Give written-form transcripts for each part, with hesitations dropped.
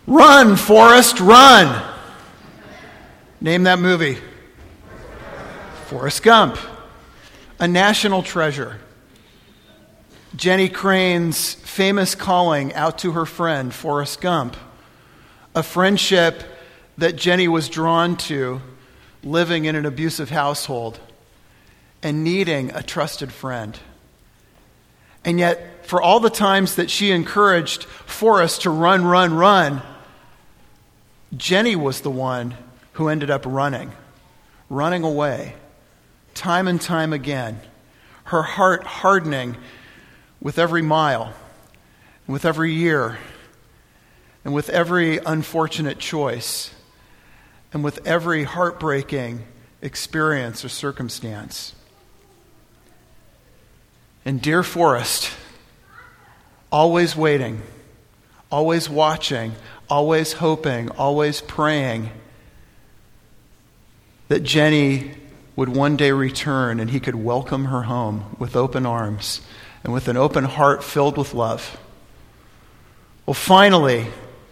Run, Forrest, run! Name that movie. Forrest Gump. A national treasure. Jenny Crane's famous calling out to her friend, Forrest Gump. A friendship that Jenny was drawn to, living in an abusive household and needing a trusted friend. And yet, for all the times that she encouraged Forrest to run, run, run, Jenny was the one who ended up running away, time and time again, her heart hardening with every mile, with every year, and with every unfortunate choice, and with every heartbreaking experience or circumstance. And dear Forrest, always waiting, always watching, always hoping, always praying that Jenny would one day return and he could welcome her home with open arms and with an open heart filled with love. Well, finally,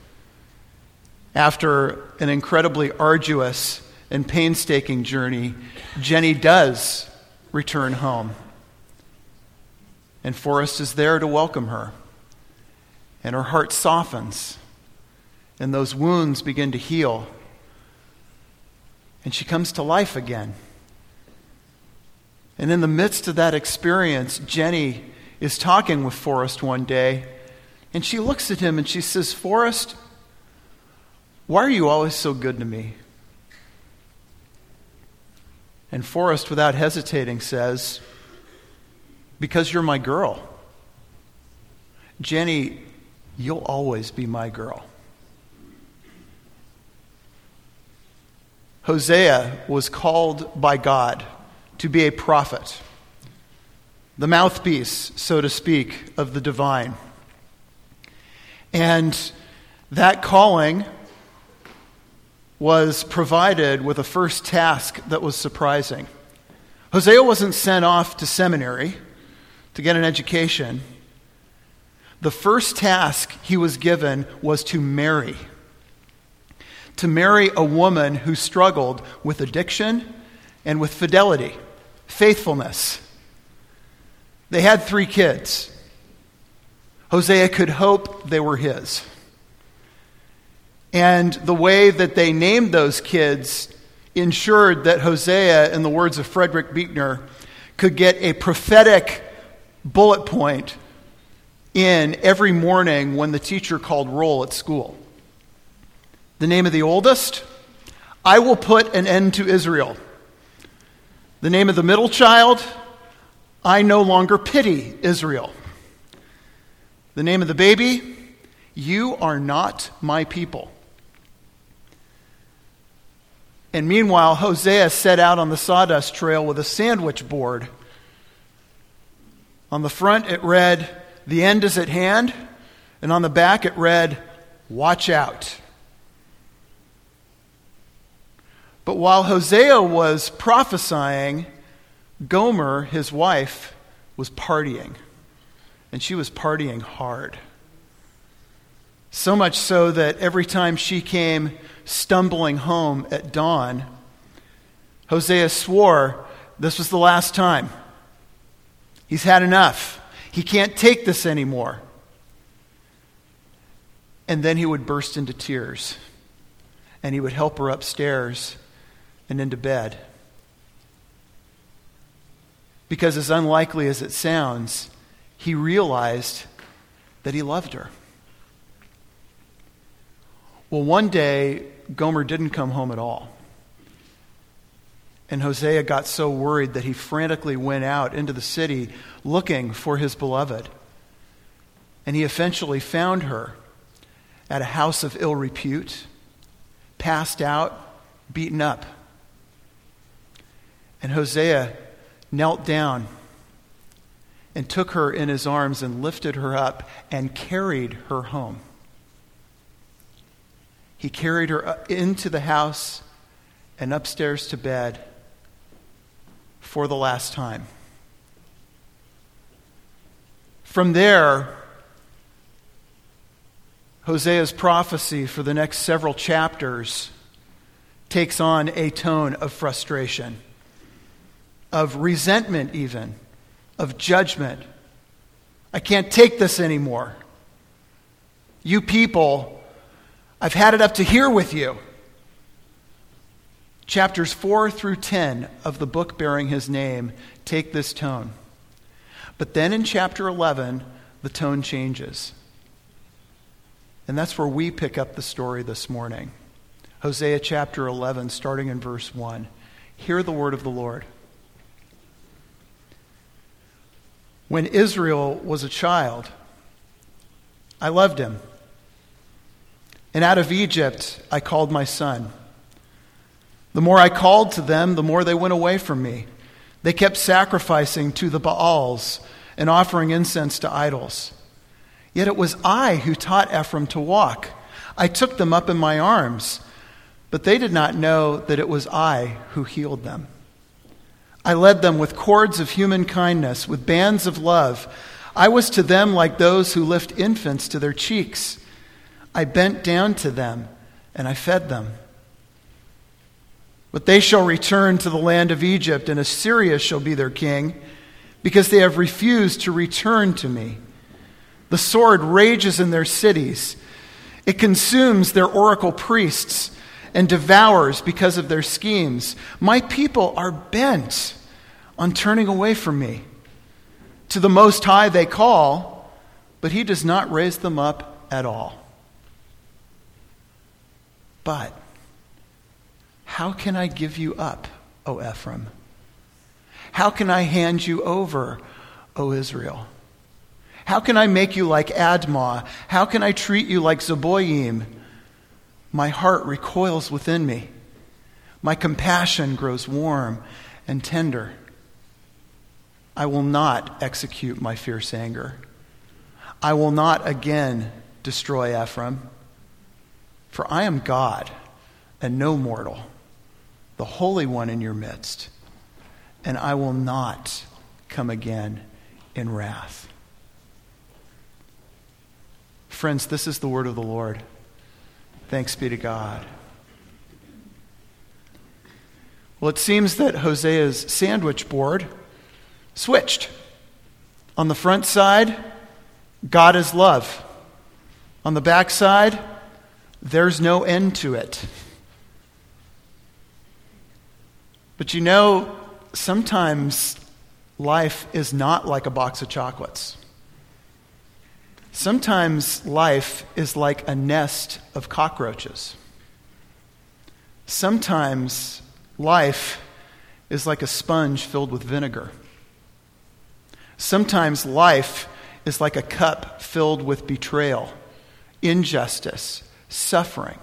after an incredibly arduous and painstaking journey, Jenny does return home. And Forrest is there to welcome her. And her heart softens. And those wounds begin to heal. And she comes to life again. And in the midst of that experience, Jenny is talking with Forrest one day. And she looks at him and she says, "Forrest, why are you always so good to me?" And Forrest, without hesitating, says, "Because you're my girl. Jenny, you'll always be my girl." Hosea was called by God to be a prophet, the mouthpiece, so to speak, of the divine. And that calling was provided with a first task that was surprising. Hosea wasn't sent off to seminary to get an education. The first task he was given was to marry a woman who struggled with addiction and with fidelity, faithfulness. They had 3 kids. Hosea could hope they were his. And the way that they named those kids ensured that Hosea, in the words of Frederick Buechner, could get a prophetic bullet point in every morning when the teacher called roll at school. The name of the oldest, "I will put an end to Israel." The name of the middle child, "I no longer pity Israel." The name of the baby, "You are not my people." And meanwhile, Hosea set out on the sawdust trail with a sandwich board. On the front it read, "The end is at hand," and on the back it read, "Watch out." But while Hosea was prophesying, Gomer, his wife, was partying. And she was partying hard. So much so that every time she came stumbling home at dawn, Hosea swore this was the last time. He's had enough. He can't take this anymore. And then he would burst into tears. And he would help her upstairs and into bed. Because as unlikely as it sounds, he realized that he loved her. Well, one day, Gomer didn't come home at all. And Hosea got so worried that he frantically went out into the city looking for his beloved. And he eventually found her at a house of ill repute, passed out, beaten up. And Hosea knelt down and took her in his arms and lifted her up and carried her home. He carried her into the house and upstairs to bed for the last time. From there, Hosea's prophecy for the next several chapters takes on a tone of frustration, of resentment even, of judgment. I can't take this anymore. You people, I've had it up to here with you. Chapters 4 through 10 of the book bearing his name take this tone. But then in chapter 11, the tone changes. And that's where we pick up the story this morning. Hosea chapter 11, starting in verse 1. Hear the word of the Lord. When Israel was a child, I loved him. And out of Egypt I called my son. The more I called to them, the more they went away from me. They kept sacrificing to the Baals and offering incense to idols. Yet it was I who taught Ephraim to walk. I took them up in my arms, but they did not know that it was I who healed them. I led them with cords of human kindness, with bands of love. I was to them like those who lift infants to their cheeks. I bent down to them, and I fed them. But they shall return to the land of Egypt, and Assyria shall be their king, because they have refused to return to me. The sword rages in their cities. It consumes their oracle priests and devours because of their schemes. My people are bent on turning away from me. To the Most High they call, but he does not raise them up at all. But how can I give you up, O Ephraim? How can I hand you over, O Israel? How can I make you like Admah? How can I treat you like Zeboim? My heart recoils within me. My compassion grows warm and tender. I will not execute my fierce anger. I will not again destroy Ephraim. For I am God and no mortal, the Holy One in your midst, and I will not come again in wrath. Friends, this is the word of the Lord. Thanks be to God. Well, it seems that Hosea's sandwich board switched. On the front side, God is love. On the back side, there's no end to it. But you know, sometimes life is not like a box of chocolates. Sometimes life is like a nest of cockroaches. Sometimes life is like a sponge filled with vinegar. Sometimes life is like a cup filled with betrayal, injustice, suffering.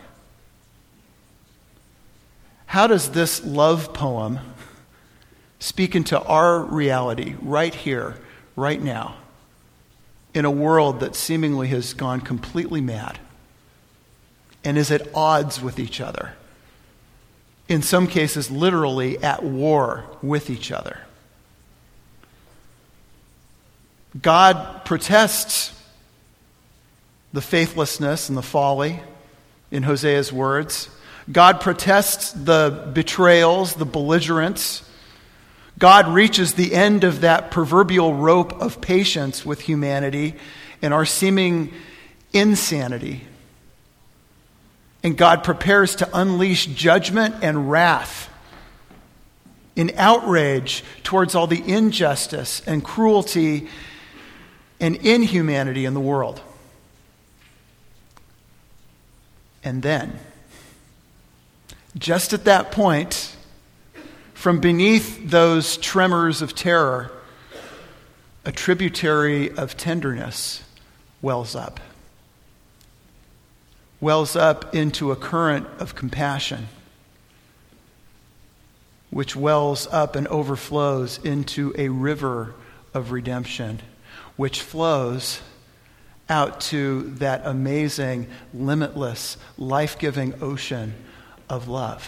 How does this love poem speak into our reality right here, right now, in a world that seemingly has gone completely mad and is at odds with each other? In some cases, literally at war with each other. God protests the faithlessness and the folly, in Hosea's words. God protests the betrayals, the belligerence. God reaches the end of that proverbial rope of patience with humanity and our seeming insanity. And God prepares to unleash judgment and wrath in outrage towards all the injustice and cruelty and inhumanity in the world. And then, just at that point, from beneath those tremors of terror, a tributary of tenderness wells up. Wells up into a current of compassion, which wells up and overflows into a river of redemption, which flows out to that amazing, limitless, life-giving ocean of love.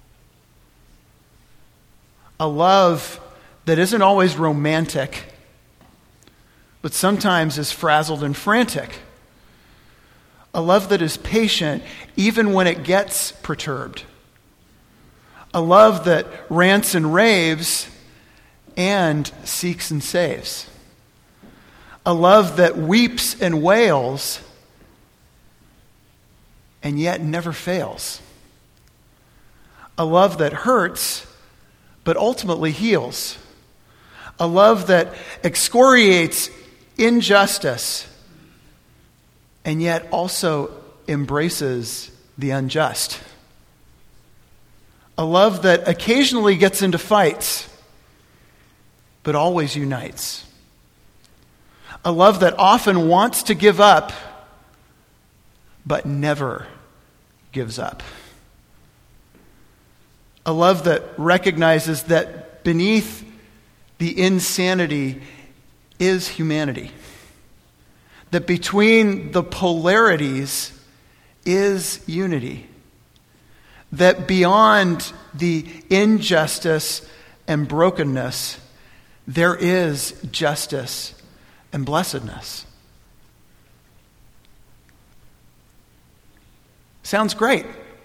A love that isn't always romantic, but sometimes is frazzled and frantic. A love that is patient even when it gets perturbed. A love that rants and raves and seeks and saves. A love that weeps and wails and yet never fails. A love that hurts but ultimately heals. A love that excoriates injustice and yet also embraces the unjust. A love that occasionally gets into fights, but always unites. A love that often wants to give up, but never gives up. A love that recognizes that beneath the insanity is humanity. That between the polarities is unity. That beyond the injustice and brokenness, there is justice and blessedness. Sounds great.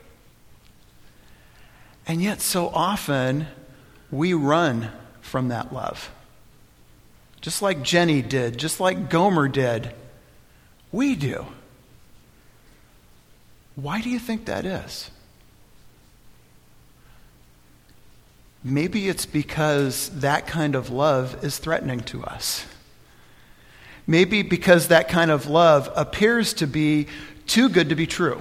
And yet so often we run from that love. Just like Jenny did, just like Gomer did, we do. Why do you think that is? Maybe it's because that kind of love is threatening to us. Maybe because that kind of love appears to be too good to be true.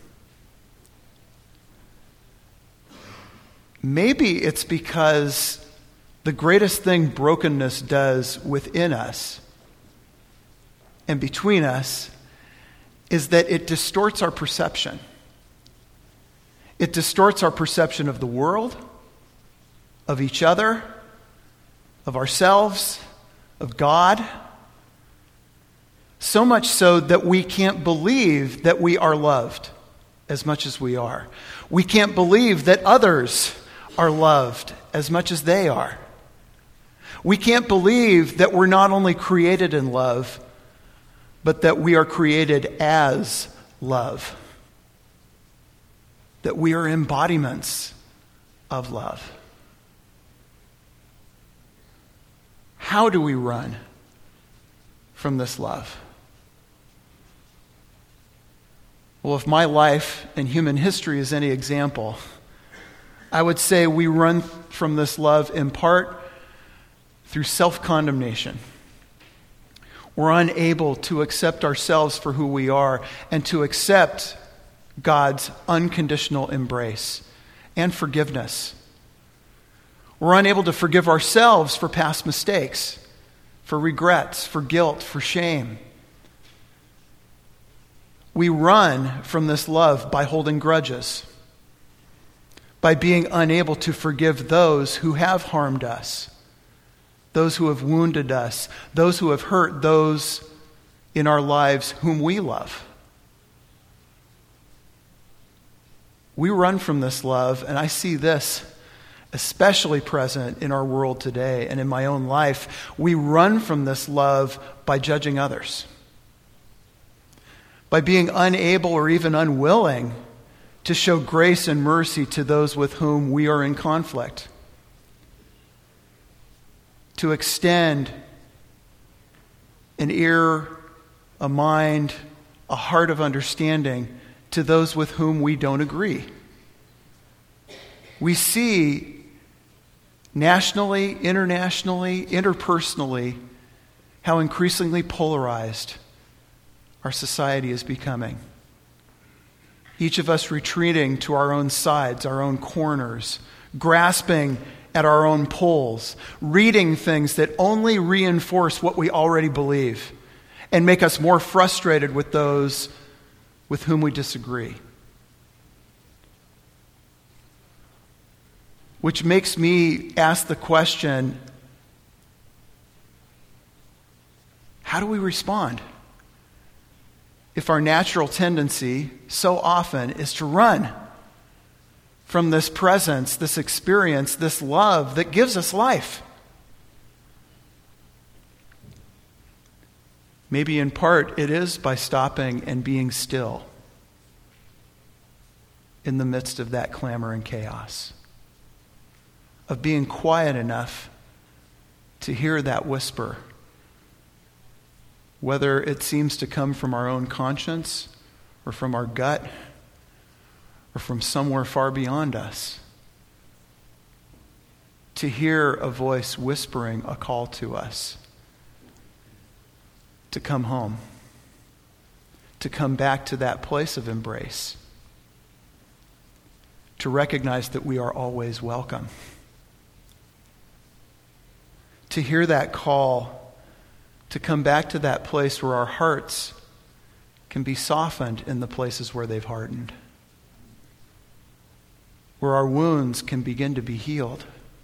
Maybe it's because the greatest thing brokenness does within us and between us is that it distorts our perception. It distorts our perception of the world, of each other, of ourselves, of God. So much so that we can't believe that we are loved as much as we are. We can't believe that others are loved as much as they are. We can't believe that we're not only created in love, but that we are created as love. That we are embodiments of love. How do we run from this love? Well, if my life and human history is any example, I would say we run from this love in part through self-condemnation. We're unable to accept ourselves for who we are and to accept God's unconditional embrace and forgiveness. We're unable to forgive ourselves for past mistakes, for regrets, for guilt, for shame. We run from this love by holding grudges, by being unable to forgive those who have harmed us, those who have wounded us, those who have hurt those in our lives whom we love. We run from this love, and I see this especially present in our world today and in my own life. We run from this love by judging others, by being unable or even unwilling to show grace and mercy to those with whom we are in conflict, to extend an ear, a mind, a heart of understanding to those with whom we don't agree. We see nationally, internationally, interpersonally, how increasingly polarized our society is becoming. Each of us retreating to our own sides, our own corners, grasping at our own poles, reading things that only reinforce what we already believe and make us more frustrated with those with whom we disagree. Which makes me ask the question, how do we respond if our natural tendency so often is to run from this presence, this experience, this love that gives us life? Maybe in part it is by stopping and being still in the midst of that clamor and chaos, of being quiet enough to hear that whisper, whether it seems to come from our own conscience or from our gut or from somewhere far beyond us, to hear a voice whispering a call to us to come home, to come back to that place of embrace, to recognize that we are always welcome, to hear that call to come back to that place where our hearts can be softened in the places where they've hardened, where our wounds can begin to be healed,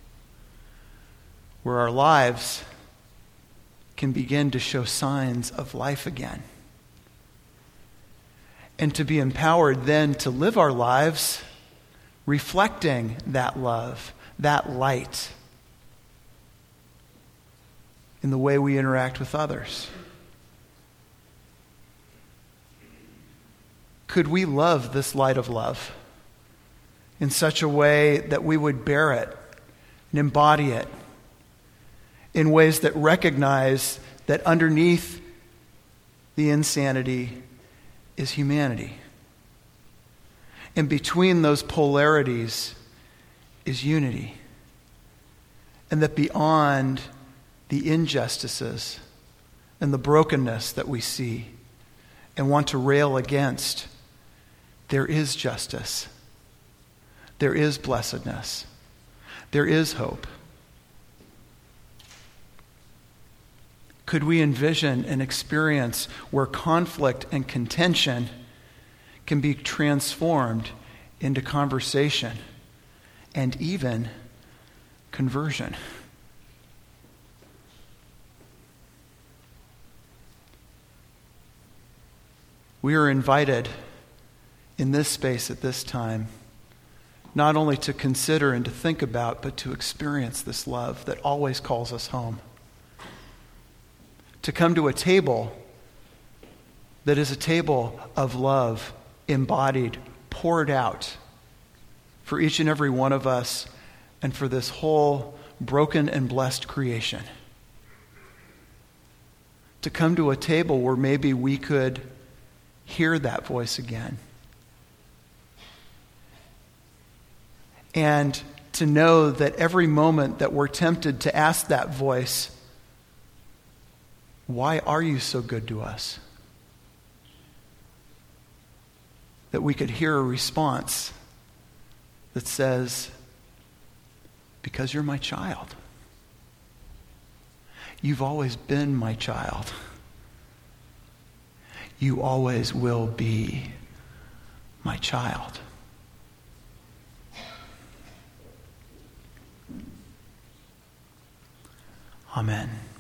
where our lives can begin to show signs of life again. And to be empowered then to live our lives reflecting that love, that light in the way we interact with others. Could we love this light of love in such a way that we would bear it and embody it in ways that recognize that underneath the insanity is humanity. And between those polarities is unity. And that beyond the injustices and the brokenness that we see and want to rail against, there is justice. There is blessedness. There is hope. Could we envision an experience where conflict and contention can be transformed into conversation and even conversion? We are invited in this space at this time not only to consider and to think about, but to experience this love that always calls us home. To come to a table that is a table of love, embodied, poured out for each and every one of us and for this whole broken and blessed creation. To come to a table where maybe we could hear that voice again. And to know that every moment that we're tempted to ask that voice, why are you so good to us? That we could hear a response that says, because you're my child. You've always been my child. You always will be my child. Amen.